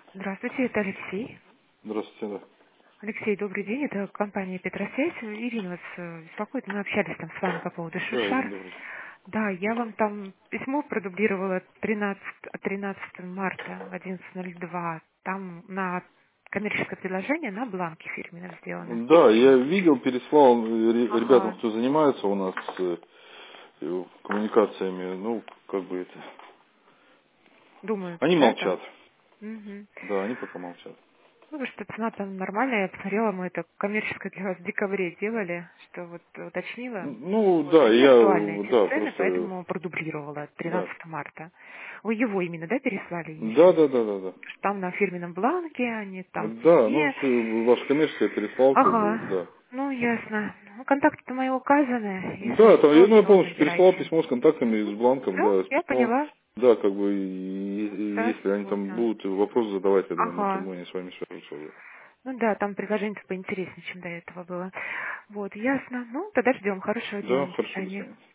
Здравствуйте, это Алексей. Здравствуйте, да. Алексей, добрый день. Это компания Петросвязь. Ирина вас беспокоит. Мы общались там с вами по поводу Да, Ирина, Шишар. добрый день. Да, я вам там письмо продублировала 13 марта в 11:02. Там на коммерческое предложение на бланке фирменном сделано. Да, я видел, переслал ребятам, Ага, кто занимается у нас коммуникациями, ну, как бы это... думают, Они да, там? молчат. Угу. Да, они пока молчат. Ну, потому что цена там нормальная, я посмотрела, мы это коммерческое для вас в декабре делали, что вот уточнила. Ну, Вот, да, они актуальны, я, эти да, цены, просто, поэтому продублировала да. 13 марта. Вы его именно, да, переслали Да, еще? да, да, да, да. Что там на фирменном бланке, они там в Да, ну, письме. ваш коммерческий я переслал, как бы, Ага, да. ну, ясно. Ну, контакты-то мои указаны, если Да, там, что, ну, я то полностью переслал набирайте. письмо с контактами, с бланком, Все, да, с я письмом. поняла. Да, как бы, и Сейчас, если они там секунду. будут вопросы задавать, я думаю, Ага. напрямую они с вами свяжутся уже. Ну да, там предложение поинтереснее, чем до этого было. Вот, ясно. Ну, тогда ждем. Хорошего дня Да, вам. До хорошо, до свидания. свидания.